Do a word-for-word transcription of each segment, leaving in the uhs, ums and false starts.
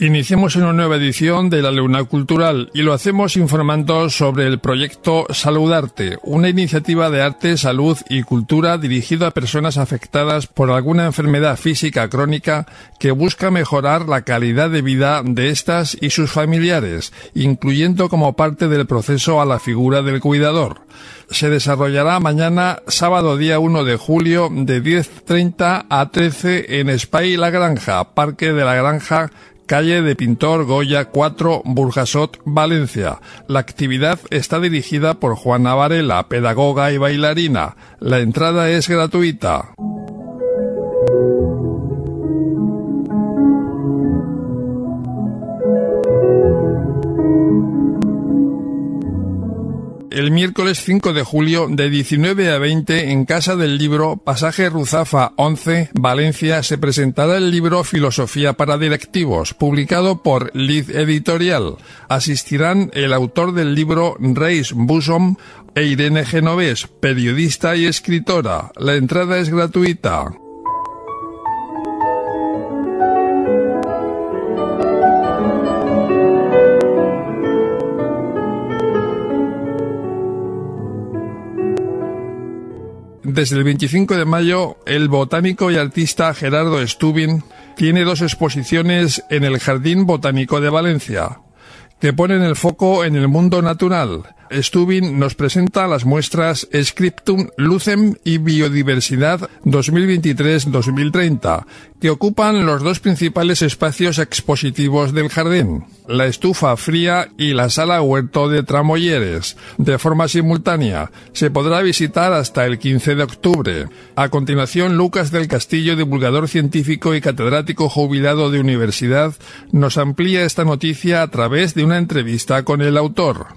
Iniciamos una nueva edición de la Luna Cultural y lo hacemos informando sobre el proyecto Saludarte, una iniciativa de arte, salud y cultura dirigida a personas afectadas por alguna enfermedad física crónica que busca mejorar la calidad de vida de estas y sus familiares, incluyendo como parte del proceso a la figura del cuidador. Se desarrollará mañana, sábado día uno de julio, de diez treinta a trece en Espai La Granja, Parque de la Granja, calle de Pintor Goya cuatro, Burjasot, Valencia. La actividad está dirigida por Juana Varela, pedagoga y bailarina. La entrada es gratuita. El miércoles cinco de julio, de diecinueve a veinte, en Casa del Libro, Pasaje Ruzafa once, Valencia, se presentará el libro Filosofía para directivos, publicado por Liz Editorial. Asistirán el autor del libro, Reis Busom, e Irene Genovés, periodista y escritora. La entrada es gratuita. Desde el veinticinco de mayo, el botánico y artista Gerardo Stubin tiene dos exposiciones en el Jardín Botánico de Valencia, que ponen el foco en el mundo natural. Stubin nos presenta las muestras Scriptum Lucem y Biodiversidad dos mil veintitrés dos mil treinta, que ocupan los dos principales espacios expositivos del jardín, la estufa fría y la sala huerto de Tramolleres. De forma simultánea, se podrá visitar hasta el quince de octubre. A continuación, Lucas del Castillo, divulgador científico y catedrático jubilado de universidad, nos amplía esta noticia a través de una entrevista con el autor.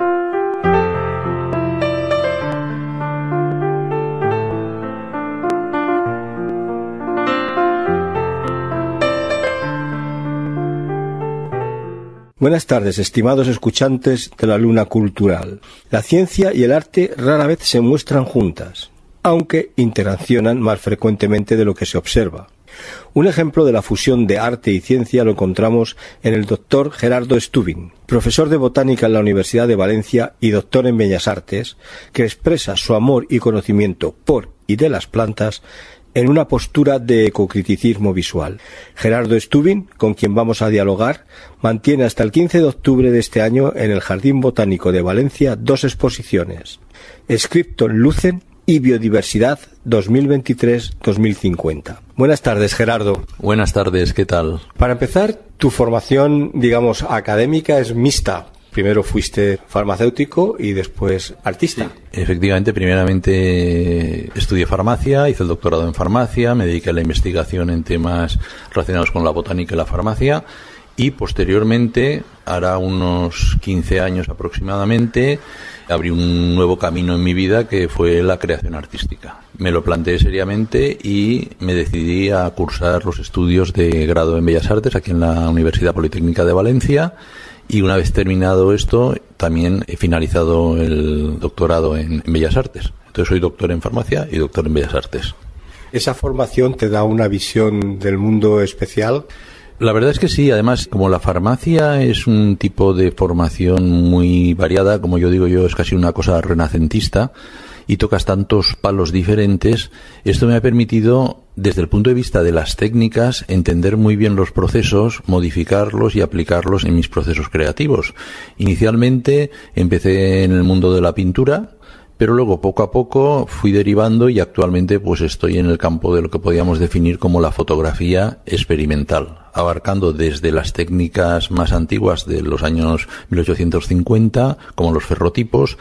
Buenas tardes, estimados escuchantes de la Luna Cultural. La ciencia y el arte rara vez se muestran juntas, aunque interaccionan más frecuentemente de lo que se observa. Un ejemplo de la fusión de arte y ciencia lo encontramos en el doctor Gerardo Stubin, profesor de botánica en la Universidad de Valencia y doctor en Bellas Artes, que expresa su amor y conocimiento por y de las plantas en una postura de ecocriticismo visual. Gerardo Stubin, con quien vamos a dialogar, mantiene hasta el quince de octubre de este año en el Jardín Botánico de Valencia dos exposiciones, Scriptum Lucem y Biodiversidad dos mil veintitrés dos mil cincuenta. Buenas tardes, Gerardo. Buenas tardes, ¿qué tal? Para empezar, tu formación, digamos, académica es mixta. Primero fuiste farmacéutico y después artista. Sí, efectivamente, primeramente estudié farmacia, hice el doctorado en farmacia, me dediqué a la investigación en temas relacionados con la botánica y la farmacia y posteriormente, hará unos quince años aproximadamente, abrí un nuevo camino en mi vida que fue la creación artística. Me lo planteé seriamente y me decidí a cursar los estudios de grado en Bellas Artes aquí en la Universidad Politécnica de Valencia. Y una vez terminado esto, también he finalizado el doctorado en, en Bellas Artes. Entonces soy doctor en farmacia y doctor en Bellas Artes. ¿Esa formación te da una visión del mundo especial? La verdad es que sí. Además, como la farmacia es un tipo de formación muy variada, como yo digo yo, es casi una cosa renacentista, y tocas tantos palos diferentes, esto me ha permitido, desde el punto de vista de las técnicas, entender muy bien los procesos, modificarlos y aplicarlos en mis procesos creativos. Inicialmente empecé en el mundo de la pintura, pero luego poco a poco fui derivando y actualmente pues estoy en el campo de lo que podríamos definir como la fotografía experimental, abarcando desde las técnicas más antiguas de los años mil ochocientos cincuenta, como los ferrotipos,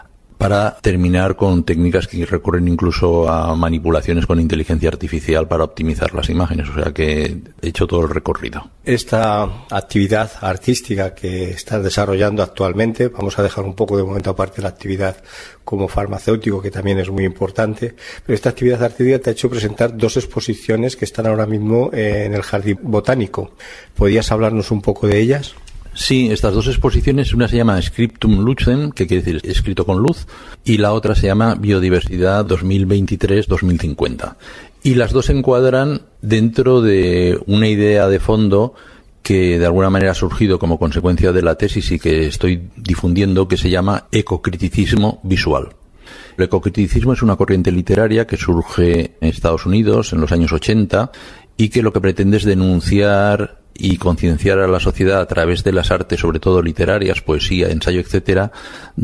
para terminar con técnicas que recurren incluso a manipulaciones con inteligencia artificial para optimizar las imágenes. O sea que he hecho todo el recorrido. Esta actividad artística que estás desarrollando actualmente, vamos a dejar un poco de momento aparte la actividad como farmacéutico, que también es muy importante, pero esta actividad artística te ha hecho presentar dos exposiciones que están ahora mismo en el Jardín Botánico. ¿Podrías hablarnos un poco de ellas? Sí, estas dos exposiciones, una se llama Scriptum Lucem, que quiere decir escrito con luz, y la otra se llama Biodiversidad dos mil veintitrés dos mil cincuenta. Y las dos se encuadran dentro de una idea de fondo que de alguna manera ha surgido como consecuencia de la tesis y que estoy difundiendo, que se llama ecocriticismo visual. El ecocriticismo es una corriente literaria que surge en Estados Unidos en los años ochenta y que lo que pretende es denunciar y concienciar a la sociedad a través de las artes, sobre todo literarias, poesía, ensayo, etcétera,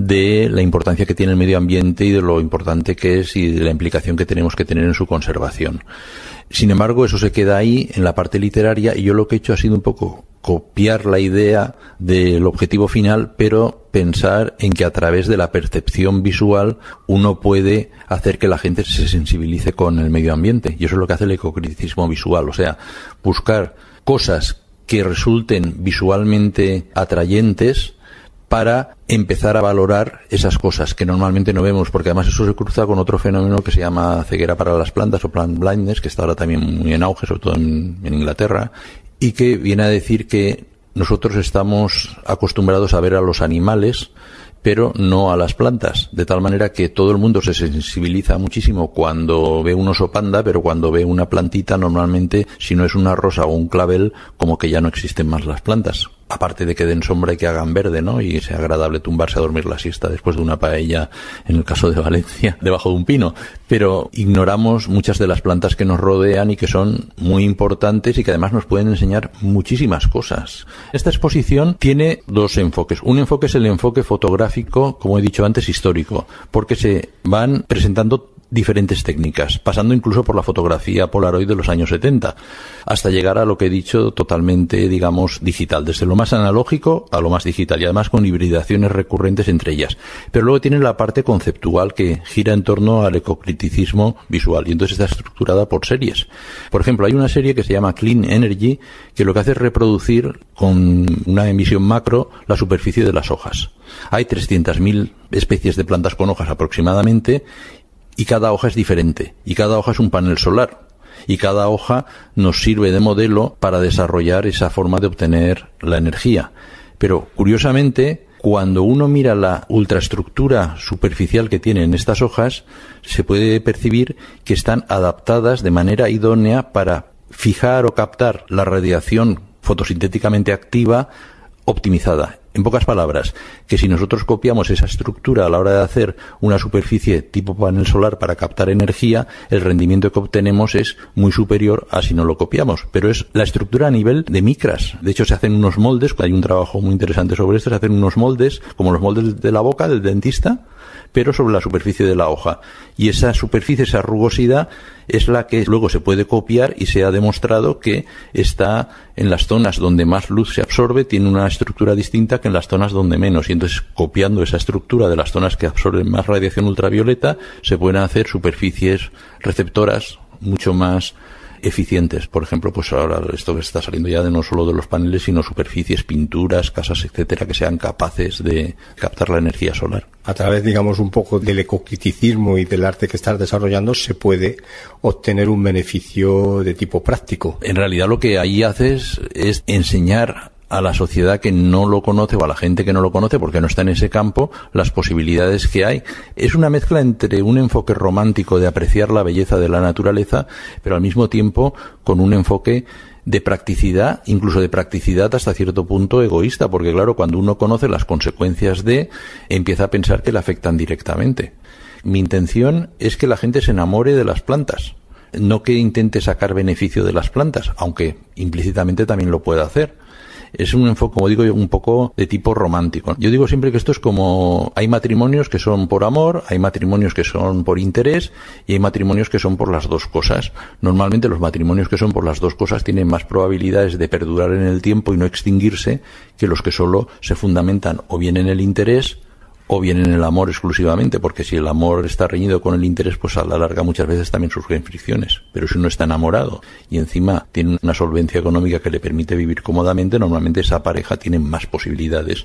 de la importancia que tiene el medio ambiente y de lo importante que es y de la implicación que tenemos que tener en su conservación. Sin embargo, eso se queda ahí en la parte literaria y yo lo que he hecho ha sido un poco copiar la idea del objetivo final, pero pensar en que a través de la percepción visual uno puede hacer que la gente se sensibilice con el medio ambiente. Y eso es lo que hace el ecocriticismo visual, o sea, buscar cosas que resulten visualmente atrayentes para empezar a valorar esas cosas que normalmente no vemos, porque además eso se cruza con otro fenómeno que se llama ceguera para las plantas o plant blindness, que está ahora también muy en auge, sobre todo en, en Inglaterra, y que viene a decir que nosotros estamos acostumbrados a ver a los animales, pero no a las plantas, de tal manera que todo el mundo se sensibiliza muchísimo cuando ve un oso panda, pero cuando ve una plantita, normalmente, si no es una rosa o un clavel, como que ya no existen más las plantas. Aparte de que den sombra y que hagan verde, ¿no? Y sea agradable tumbarse a dormir la siesta después de una paella, en el caso de Valencia, debajo de un pino. Pero ignoramos muchas de las plantas que nos rodean y que son muy importantes y que además nos pueden enseñar muchísimas cosas. Esta exposición tiene dos enfoques. Un enfoque es el enfoque fotográfico, como he dicho antes, histórico, porque se van presentando diferentes técnicas, pasando incluso por la fotografía Polaroid de los años setenta, hasta llegar a lo que he dicho totalmente, digamos, digital, desde lo más analógico a lo más digital, y además con hibridaciones recurrentes entre ellas. Pero luego tiene la parte conceptual que gira en torno al ecocriticismo visual, y entonces está estructurada por series. Por ejemplo, hay una serie que se llama Clean Energy, que lo que hace es reproducir con una emisión macro la superficie de las hojas. Hay trescientas mil especies de plantas con hojas aproximadamente, y cada hoja es diferente, y cada hoja es un panel solar, y cada hoja nos sirve de modelo para desarrollar esa forma de obtener la energía. Pero, curiosamente, cuando uno mira la ultraestructura superficial que tienen estas hojas, se puede percibir que están adaptadas de manera idónea para fijar o captar la radiación fotosintéticamente activa optimizada. En pocas palabras, que si nosotros copiamos esa estructura a la hora de hacer una superficie tipo panel solar para captar energía, el rendimiento que obtenemos es muy superior a si no lo copiamos. Pero es la estructura a nivel de micras. De hecho, se hacen unos moldes, hay un trabajo muy interesante sobre esto, se hacen unos moldes, como los moldes de la boca del dentista, pero sobre la superficie de la hoja. Y esa superficie, esa rugosidad, es la que luego se puede copiar y se ha demostrado que está en las zonas donde más luz se absorbe, tiene una estructura distinta que en las zonas donde menos. Y entonces, copiando esa estructura de las zonas que absorben más radiación ultravioleta, se pueden hacer superficies receptoras mucho más eficientes. Por ejemplo, pues ahora esto que está saliendo ya de no solo de los paneles, sino superficies, pinturas, casas, etcétera, que sean capaces de captar la energía solar. A través, digamos, un poco del ecocriticismo y del arte que estás desarrollando, se puede obtener un beneficio de tipo práctico. En realidad lo que ahí haces es enseñar a la sociedad que no lo conoce o a la gente que no lo conoce porque no está en ese campo las posibilidades que hay. Es una mezcla entre un enfoque romántico de apreciar la belleza de la naturaleza, pero al mismo tiempo con un enfoque de practicidad, incluso de practicidad hasta cierto punto egoísta, porque claro, cuando uno conoce las consecuencias de, empieza a pensar que le afectan directamente. Mi intención es que la gente se enamore de las plantas, no que intente sacar beneficio de las plantas, aunque implícitamente también lo pueda hacer. Es un enfoque, como digo yo, un poco de tipo romántico. Yo digo siempre que esto es como, hay matrimonios que son por amor, hay matrimonios que son por interés y hay matrimonios que son por las dos cosas. Normalmente los matrimonios que son por las dos cosas tienen más probabilidades de perdurar en el tiempo y no extinguirse que los que solo se fundamentan o bien en el interés o bien en el amor exclusivamente, porque si el amor está reñido con el interés, pues a la larga muchas veces también surgen fricciones. Pero si uno está enamorado y encima tiene una solvencia económica que le permite vivir cómodamente, normalmente esa pareja tiene más posibilidades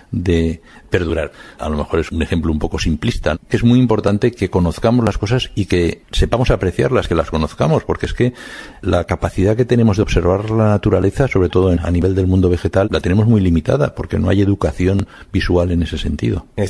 de perdurar. A lo mejor es un ejemplo un poco simplista. Es muy importante que conozcamos las cosas y que sepamos apreciarlas, que las conozcamos, porque es que la capacidad que tenemos de observar la naturaleza, sobre todo a nivel del mundo vegetal, la tenemos muy limitada, porque no hay educación visual en ese sentido. En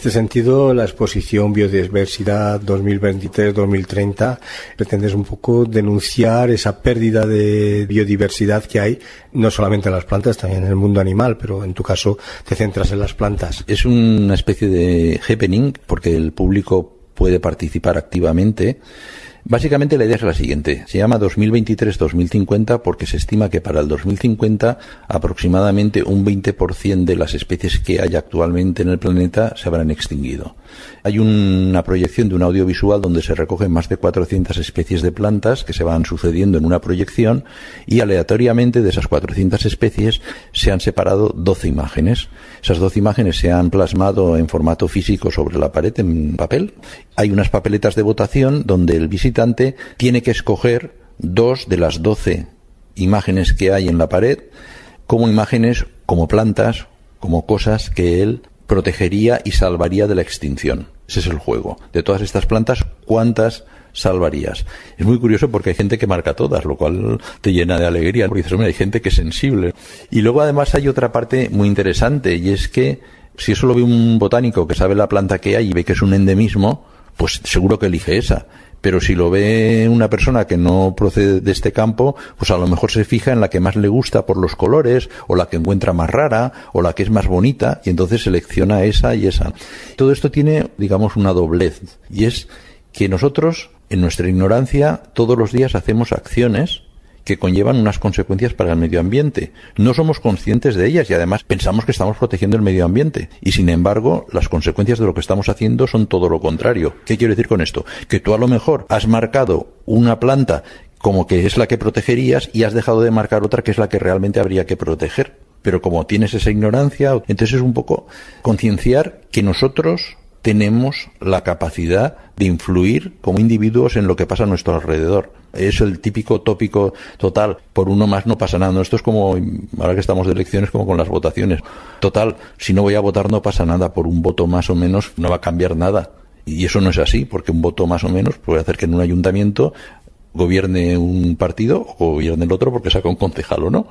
este sentido, la exposición Biodiversidad dos mil veintitrés dos mil treinta pretendes un poco denunciar esa pérdida de biodiversidad que hay, no solamente en las plantas, también en el mundo animal, pero en tu caso te centras en las plantas. Es una especie de happening porque el público puede participar activamente. Básicamente la idea es la siguiente, se llama dos mil veintitrés dos mil cincuenta porque se estima que para el dos mil cincuenta aproximadamente un veinte por ciento de las especies que hay actualmente en el planeta se habrán extinguido. Hay una proyección de un audiovisual donde se recogen más de cuatrocientas especies de plantas que se van sucediendo en una proyección y aleatoriamente de esas cuatrocientas especies se han separado doce imágenes. Esas doce imágenes se han plasmado en formato físico sobre la pared en papel. Hay unas papeletas de votación donde el visitante tiene que escoger dos de las doce imágenes que hay en la pared como imágenes, como plantas, como cosas que él protegería y salvaría de la extinción. Ese es el juego. De todas estas plantas, ¿cuántas salvarías? Es muy curioso porque hay gente que marca todas, lo cual te llena de alegría, porque dices, hombre, hay gente que es sensible. Y luego además hay otra parte muy interesante, y es que si eso lo ve un botánico que sabe la planta que hay y ve que es un endemismo, pues seguro que elige esa. Pero si lo ve una persona que no procede de este campo, pues a lo mejor se fija en la que más le gusta por los colores, o la que encuentra más rara, o la que es más bonita, y entonces selecciona esa y esa. Todo esto tiene, digamos, una doblez, y es que nosotros, en nuestra ignorancia, todos los días hacemos acciones que conllevan unas consecuencias para el medio ambiente. No somos conscientes de ellas y además pensamos que estamos protegiendo el medio ambiente. Y sin embargo, las consecuencias de lo que estamos haciendo son todo lo contrario. ¿Qué quiero decir con esto? Que tú a lo mejor has marcado una planta como que es la que protegerías y has dejado de marcar otra que es la que realmente habría que proteger. Pero como tienes esa ignorancia, entonces es un poco concienciar que nosotros tenemos la capacidad de influir como individuos en lo que pasa a nuestro alrededor. Es el típico tópico total, por uno más no pasa nada. ¿No? Esto es como, ahora que estamos de elecciones, como con las votaciones. Total, si no voy a votar no pasa nada, por un voto más o menos no va a cambiar nada. Y eso no es así, porque un voto más o menos puede hacer que en un ayuntamiento gobierne un partido o gobierne el otro porque saca un concejal o no.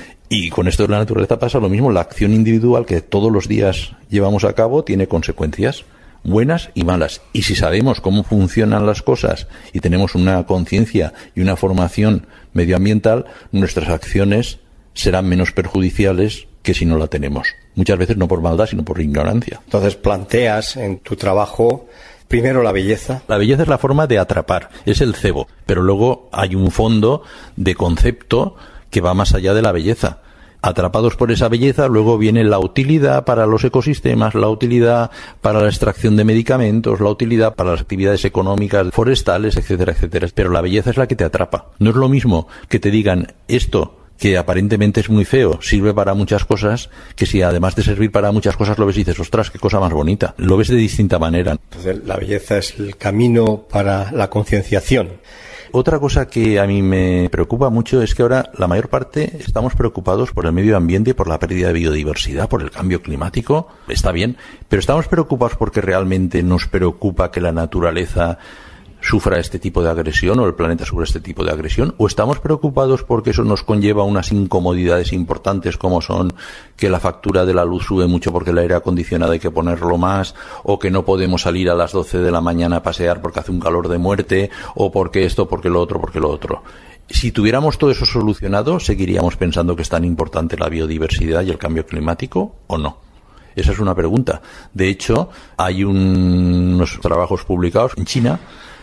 Y con esto de la naturaleza pasa lo mismo. La acción individual que todos los días llevamos a cabo tiene consecuencias buenas y malas. Y si sabemos cómo funcionan las cosas y tenemos una conciencia y una formación medioambiental, nuestras acciones serán menos perjudiciales que si no la tenemos. Muchas veces no por maldad, sino por ignorancia. Entonces planteas en tu trabajo primero la belleza. La belleza es la forma de atrapar, es el cebo. Pero luego hay un fondo de concepto que va más allá de la belleza. Atrapados por esa belleza, luego viene la utilidad para los ecosistemas, la utilidad para la extracción de medicamentos, la utilidad para las actividades económicas, forestales, etcétera, etcétera. Pero la belleza es la que te atrapa. No es lo mismo que te digan esto, que aparentemente es muy feo, sirve para muchas cosas, que si además de servir para muchas cosas lo ves y dices, ostras, qué cosa más bonita. Lo ves de distinta manera. Entonces, la belleza es el camino para la concienciación. Otra cosa que a mí me preocupa mucho es que ahora la mayor parte estamos preocupados por el medio ambiente, por la pérdida de biodiversidad, por el cambio climático. Está bien, pero estamos preocupados porque realmente nos preocupa que la naturaleza sufra este tipo de agresión o el planeta sufra este tipo de agresión, o estamos preocupados porque eso nos conlleva unas incomodidades importantes como son que la factura de la luz sube mucho porque el aire acondicionado hay que ponerlo más, o que no podemos salir a las doce de la mañana a pasear porque hace un calor de muerte, o porque esto, porque lo otro, porque lo otro. Si tuviéramos todo eso solucionado, ¿seguiríamos pensando que es tan importante la biodiversidad y el cambio climático o no? Esa es una pregunta. De hecho, hay un, unos trabajos publicados en China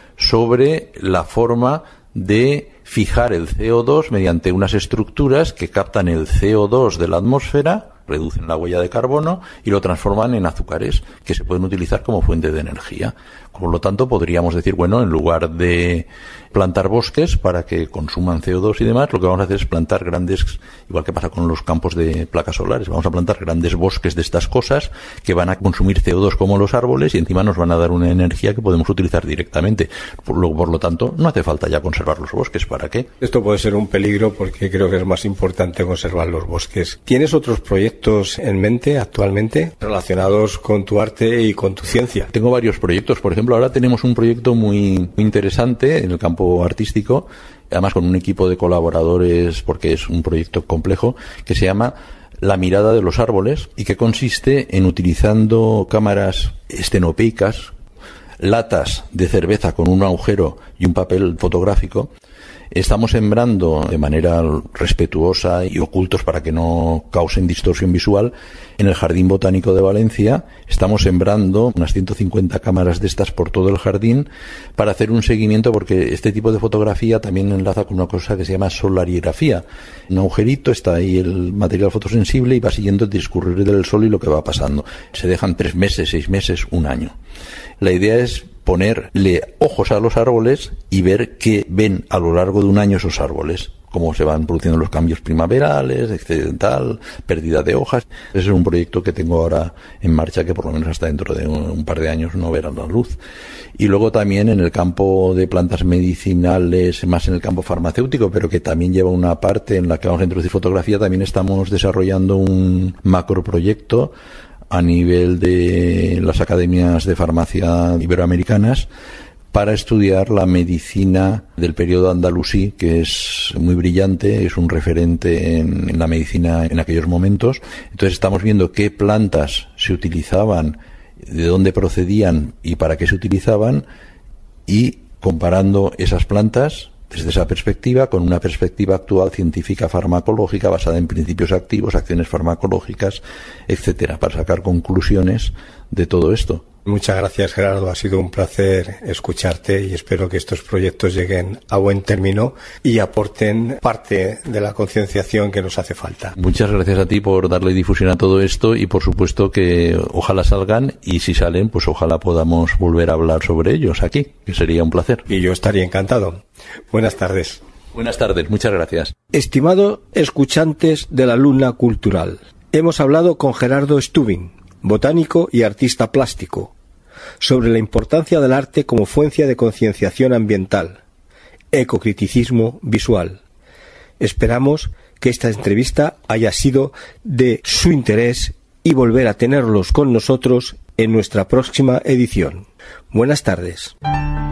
sobre la forma de fijar el C O dos mediante unas estructuras que captan el C O dos de la atmósfera, reducen la huella de carbono y lo transforman en azúcares que se pueden utilizar como fuente de energía. Por lo tanto, podríamos decir, bueno, en lugar de plantar bosques para que consuman C O dos y demás, lo que vamos a hacer es plantar grandes, igual que pasa con los campos de placas solares, vamos a plantar grandes bosques de estas cosas que van a consumir C O dos como los árboles y encima nos van a dar una energía que podemos utilizar directamente. Por lo, por lo tanto, no hace falta ya conservar los bosques. ¿Para qué? Esto puede ser un peligro porque creo que es más importante conservar los bosques. ¿Tienes otros proyectos en mente actualmente relacionados con tu arte y con tu ciencia? Tengo varios proyectos. Por ejemplo, ahora tenemos un proyecto muy interesante en el campo artístico, además con un equipo de colaboradores porque es un proyecto complejo, que se llama la mirada de los árboles y que consiste en utilizando cámaras estenopeicas, latas de cerveza con un agujero y un papel fotográfico. Estamos sembrando de manera respetuosa y ocultos para que no causen distorsión visual. En el Jardín Botánico de Valencia estamos sembrando unas ciento cincuenta cámaras de estas por todo el jardín para hacer un seguimiento, porque este tipo de fotografía también enlaza con una cosa que se llama solarigrafía. Un agujerito, está ahí el material fotosensible y va siguiendo el discurrir del sol y lo que va pasando. Se dejan tres meses, seis meses, un año. La idea es ponerle ojos a los árboles y ver qué ven a lo largo de un año esos árboles, cómo se van produciendo los cambios primaverales, etcétera, tal, pérdida de hojas. Ese es un proyecto que tengo ahora en marcha, que por lo menos hasta dentro de un, un par de años no verá la luz. Y luego también en el campo de plantas medicinales, más en el campo farmacéutico, pero que también lleva una parte en la que vamos a introducir fotografía, también estamos desarrollando un macroproyecto a nivel de las academias de farmacia iberoamericanas para estudiar la medicina del periodo andalusí, que es muy brillante, es un referente en, en la medicina en aquellos momentos. Entonces estamos viendo qué plantas se utilizaban, de dónde procedían y para qué se utilizaban, y comparando esas plantas desde esa perspectiva con una perspectiva actual científica farmacológica basada en principios activos, acciones farmacológicas, etcétera, para sacar conclusiones de todo esto. Muchas gracias, Gerardo. Ha sido un placer escucharte y espero que estos proyectos lleguen a buen término y aporten parte de la concienciación que nos hace falta. Muchas gracias a ti por darle difusión a todo esto y por supuesto que ojalá salgan, y si salen, pues ojalá podamos volver a hablar sobre ellos aquí, que sería un placer. Y yo estaría encantado. Buenas tardes. Buenas tardes, muchas gracias. Estimados escuchantes de la Luna Cultural, hemos hablado con Gerardo Stubing, botánico y artista plástico, sobre la importancia del arte como fuente de concienciación ambiental, ecocriticismo visual. Esperamos que esta entrevista haya sido de su interés y volver a tenerlos con nosotros en nuestra próxima edición. Buenas tardes.